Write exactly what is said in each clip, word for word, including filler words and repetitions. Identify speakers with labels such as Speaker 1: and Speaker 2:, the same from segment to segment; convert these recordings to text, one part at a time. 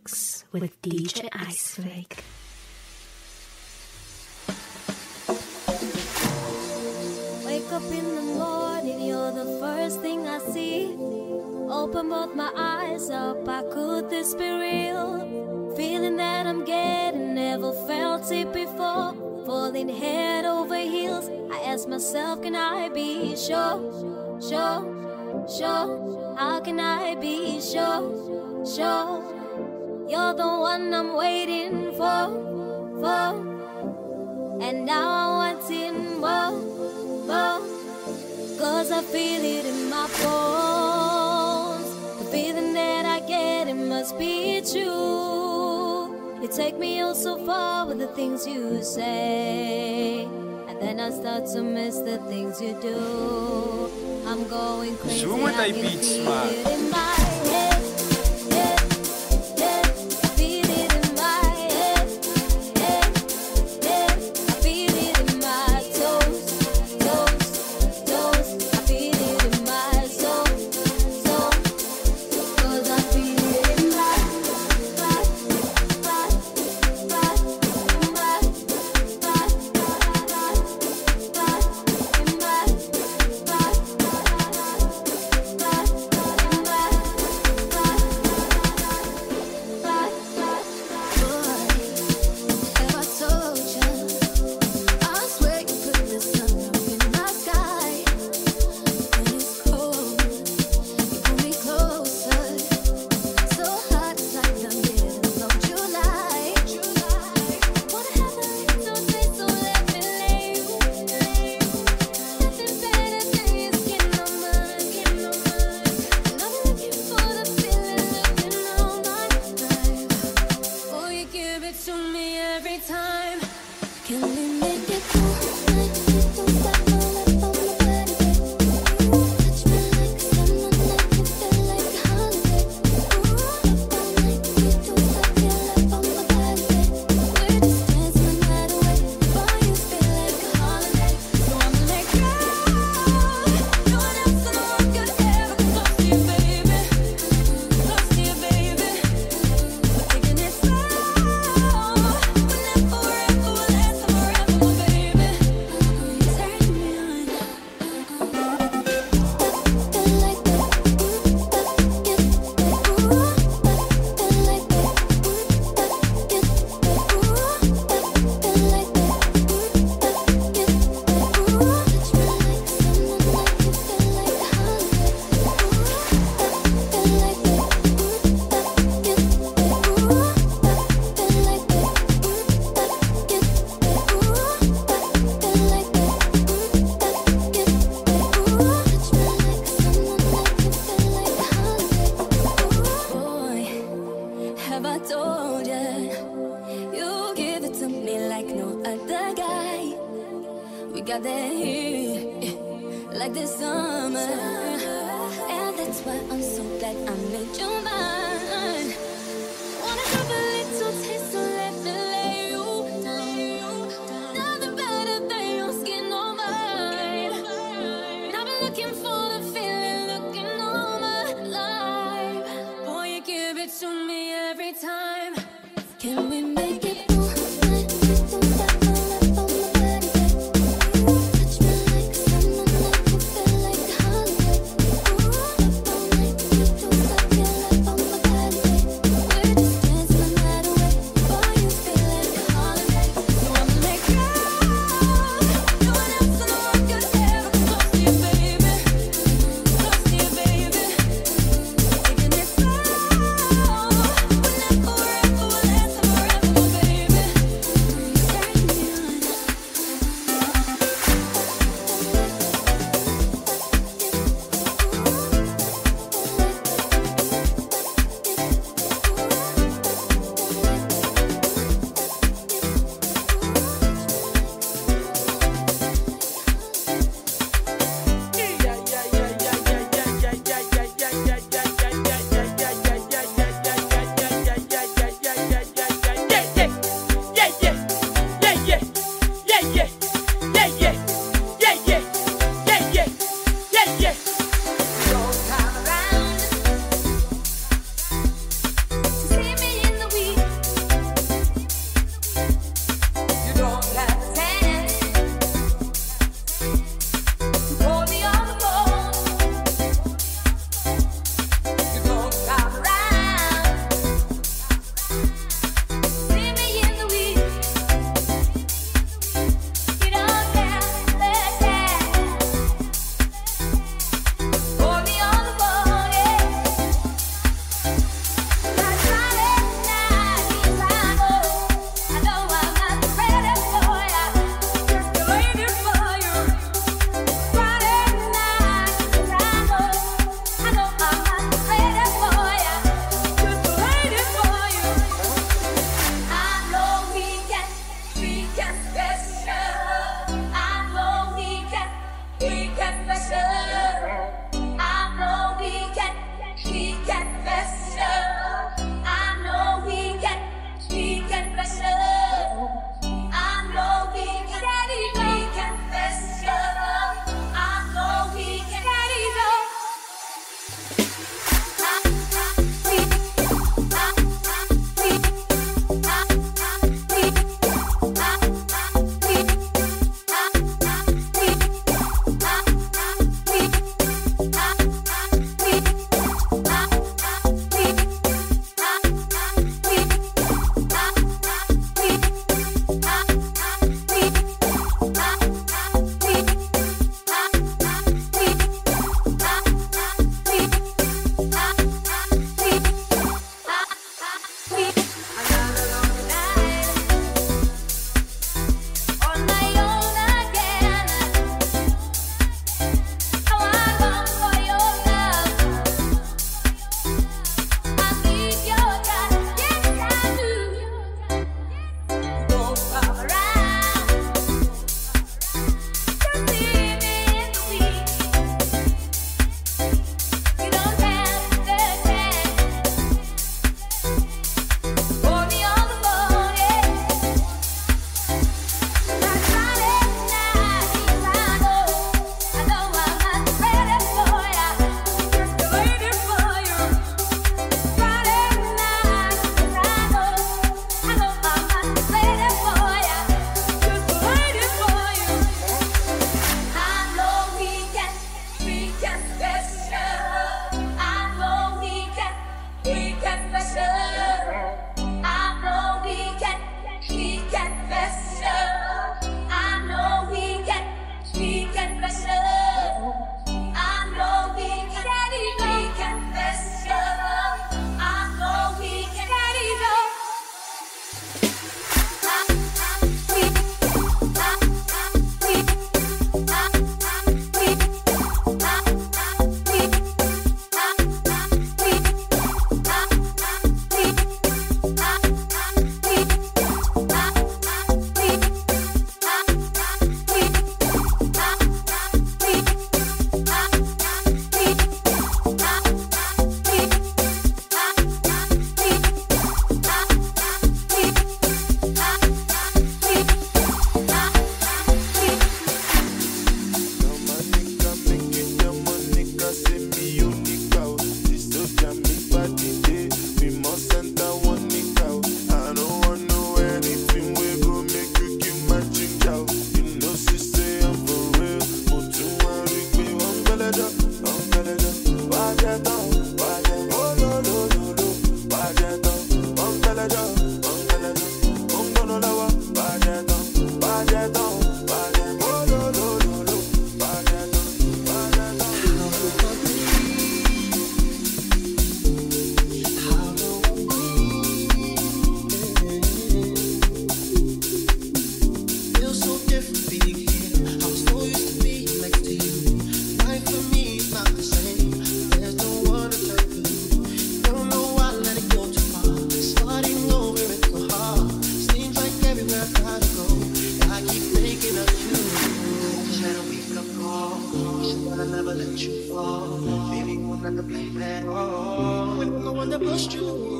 Speaker 1: mix with D J Iceflake.
Speaker 2: Wake up in the morning, you're the first thing I see. Open both my eyes up, how could this be real? Feeling that I'm getting, never felt it before. Falling head over heels, I ask myself, can I be sure, sure, sure? How can I be sure, sure? You're the one I'm waiting for, for. And now I want it more, more. Cause I feel it in my bones. The feeling that I get, it must be true. You take me oh so far with the things you say, and then I start to miss the things you do. I'm going crazy,
Speaker 3: Zoom met
Speaker 2: I
Speaker 3: die
Speaker 2: can
Speaker 3: beats,
Speaker 2: feel
Speaker 3: man.
Speaker 2: it in my head, head, head. I feel it in my head, head, head. I feel it in my toes, toes, toes. I feel it in my soul, soul. Cause I feel it in my back, back, back, back, back, back, back, in my back,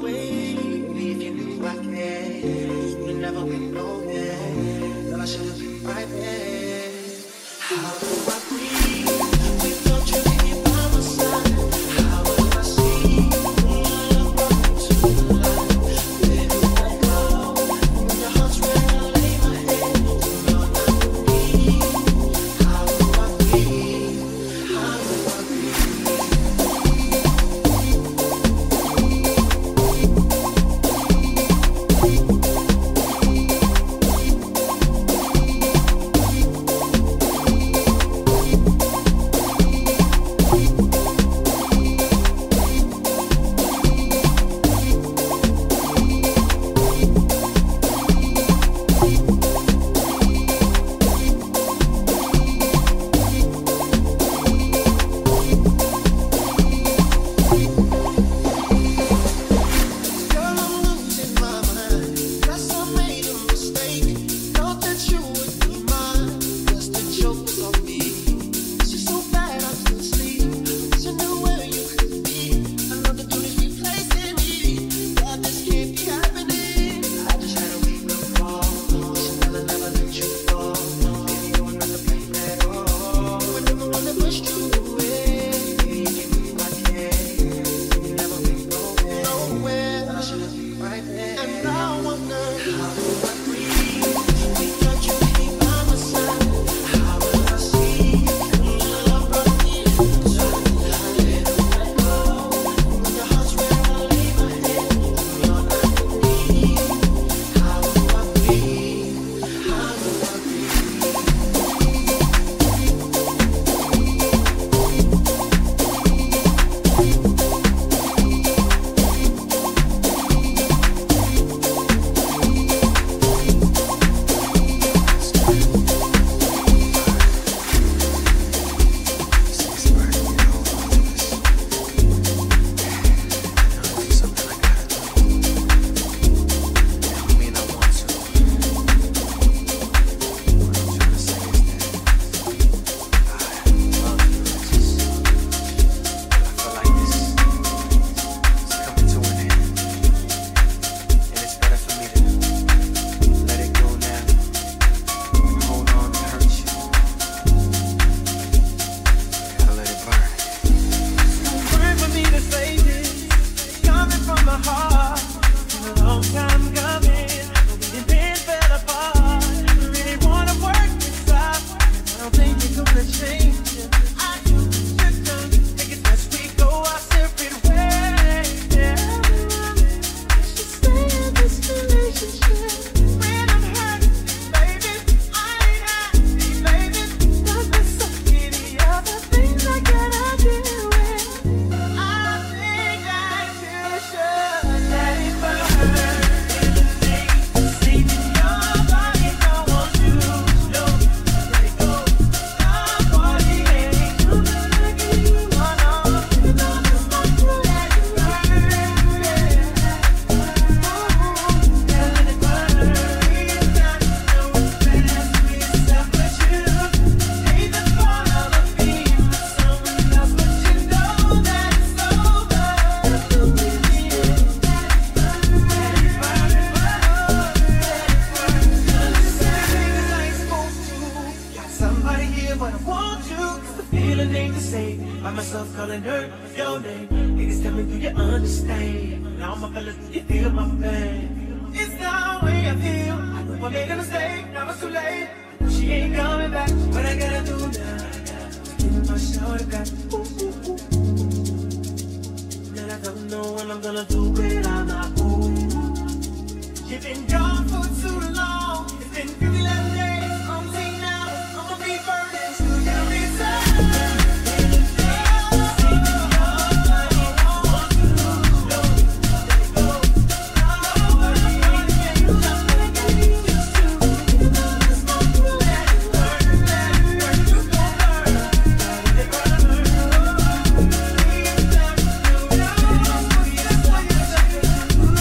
Speaker 3: away. If you knew I cared, you never went nowhere. Girl, I should have been right there. How do I breathe without you here by my side? How will I see when your love brought me to life? Where do I go when your heart's where I lay my head? You're not with me. How do I breathe? How do I breathe?
Speaker 4: Ooh.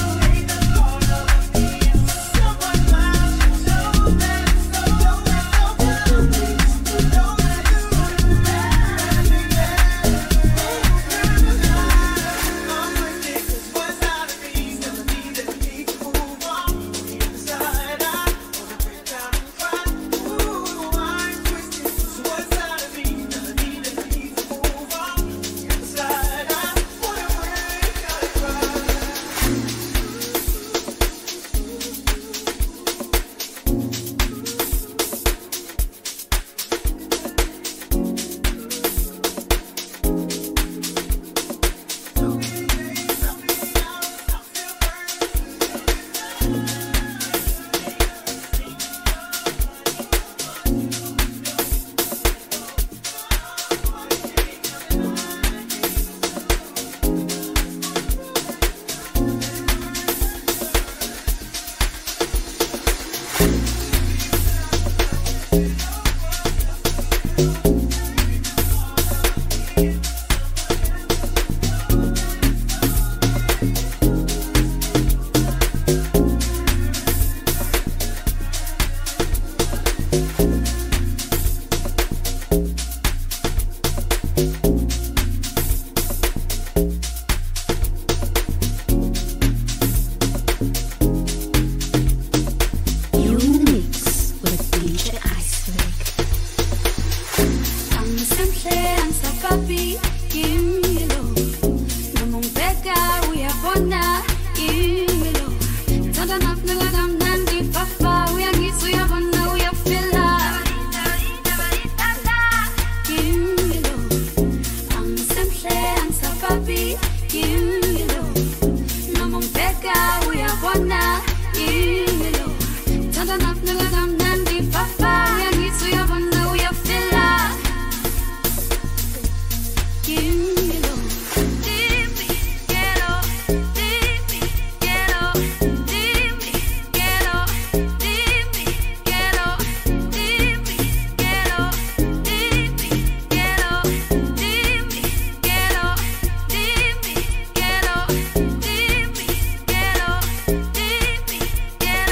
Speaker 2: Quiero,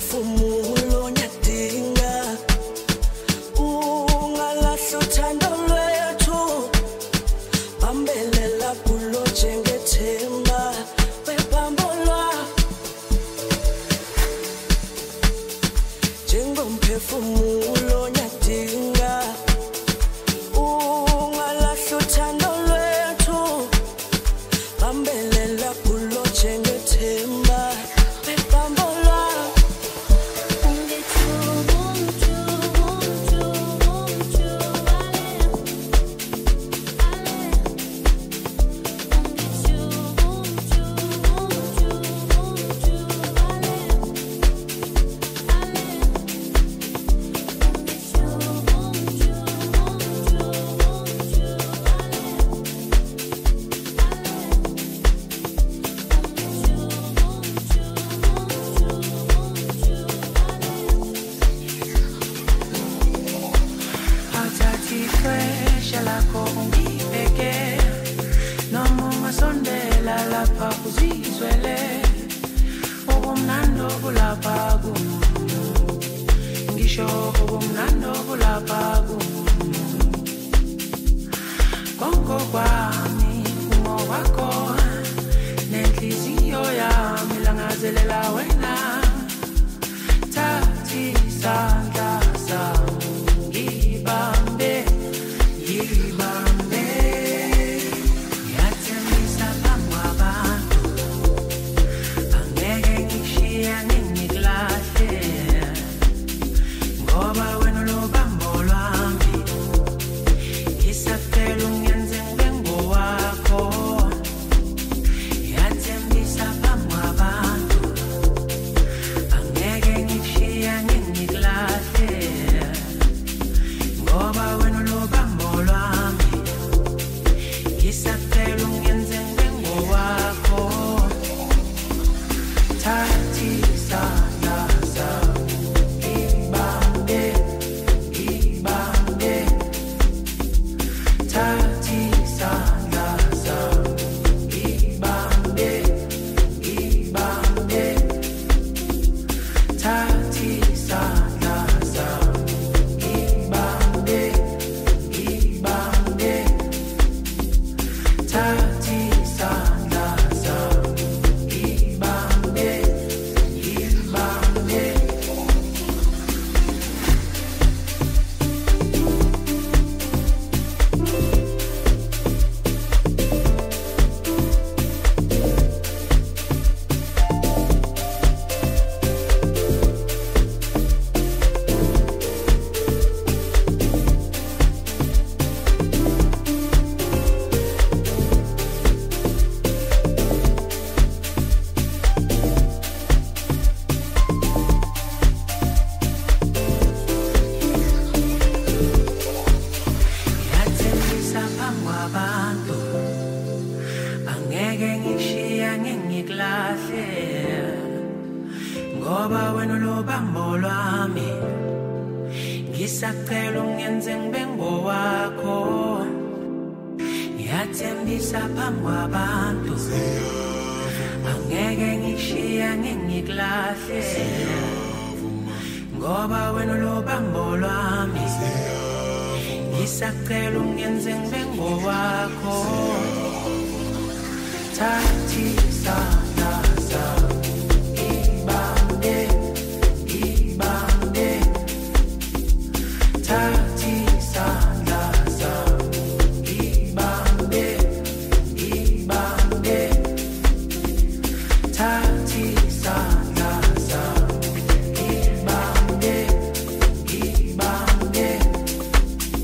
Speaker 4: umphefumulo nyadinga ungalahla uthando lwethu bambelela kulo njengethemba webambolwa njengomphefumulo nyadinga ungalahla uthando lwethu bambelela kulo njengethemba webambolwa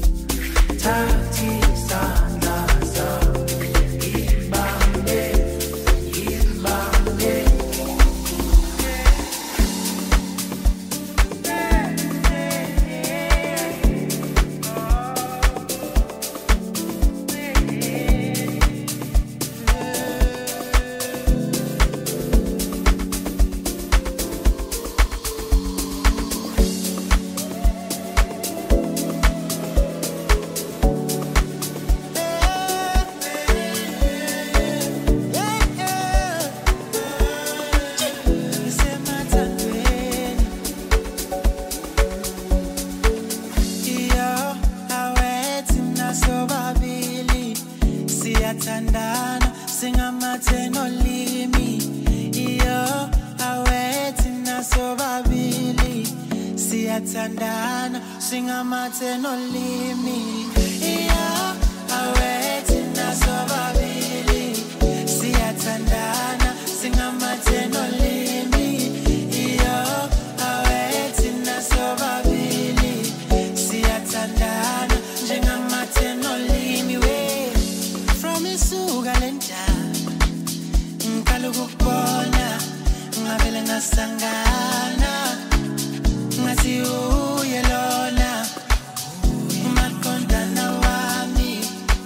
Speaker 5: Tati Sandasa, Ibambe.
Speaker 3: siyathandana singamathe nolimi iyo awethi nasobabili siyathandana singamathe nolimi iyo awethi nasobabili siyathandana singamathe nolimi iyo awethi nasobabili siyathandana njengamathe nolimi we from isuka lenta ngikala ukubona ngavele ngasangana ngathi uye lona umakondana wami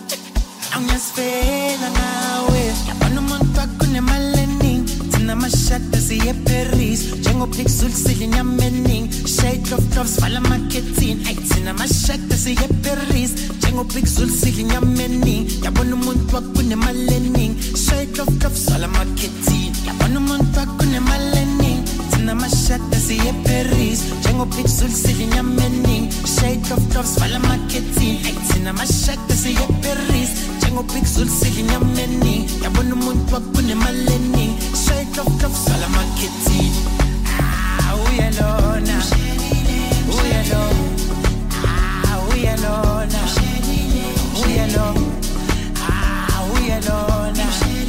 Speaker 3: angisifela nawe yabona umuntu akunemaleni thina mashada siye Paris njengopixel silinyamening shade of tops vala marketing ay thina mashada siye Paris njengopixel silinyamening yabona umuntu akunemaleni shade of tops vala marketing yabona umuntu akunemaleni thina mashada siye Paris njengopixel silinyamening shade of tops vala marketing ay thina mashada siye Paris njengopixel silinyamening yabona umuntu akunemaleni shade of tops vala marketing ah uyalona uyalona ah uyalona uyalona ah uyalona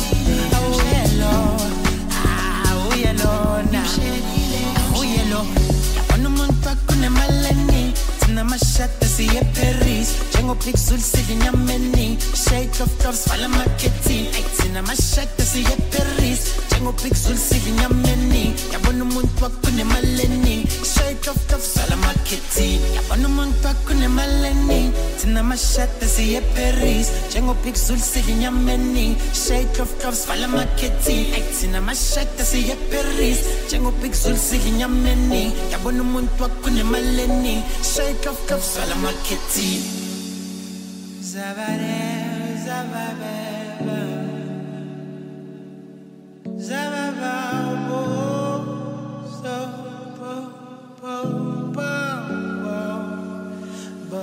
Speaker 3: uyalona ah uyalona uyalona yabona umuntu akunemaleni thina mashada siye Paris njengopixel silinyamening shade of tops vala marketing ay thina mashada siye Paris njengopixel silinyamening yabona umuntu akunemaleni shade of tops vala marketing yabona umuntu akunemaleni thina mashada siye Paris njengopixel silinyamening shade of tops vala marketing ay thina mashada siye Paris njengopixel silinyamening yabona umuntu akunemaleni shade of tops vala marketing zabare zababe zababa bo so po po po bo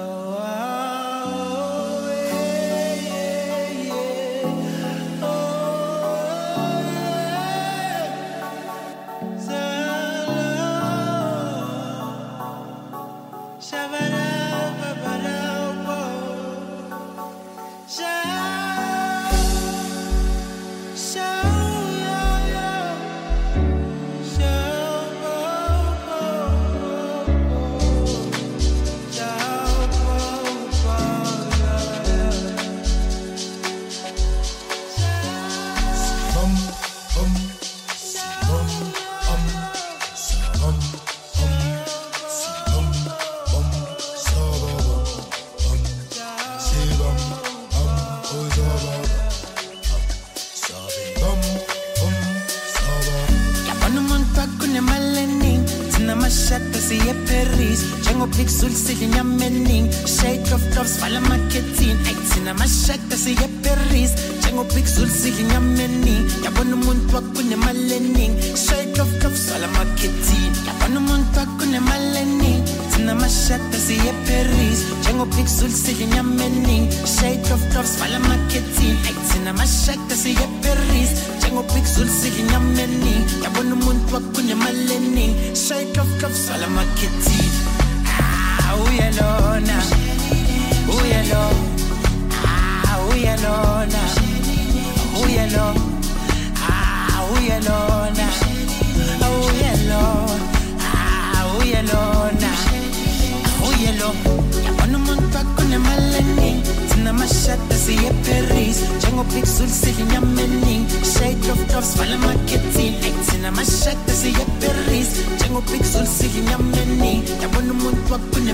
Speaker 3: mashada siye Paris njengopixel silinyamening shade of tops vala marketing ay thina mashada siye Paris njengopixel silinyamening yabona umuntu akunemaleni shade of tops vala marketing yabona umuntu akunemaleni thina mashada siye Paris njengopixel silinyamening shade of tops vala marketing ay thina mashada siye Paris njengopixel silinyamening yabona umuntu akunemaleni shade of tops vala marketing ah uyalona uyalona ah uyalona uyalona ah uyalona uyalona ah uyalona uyalona yabona umuntu akunemaleni thina mashada siye Paris njengopixel silinyamening shade of tops vala marketing ay thina mashada siye Paris njengopixel silinyamening yabona umuntu akunemaleni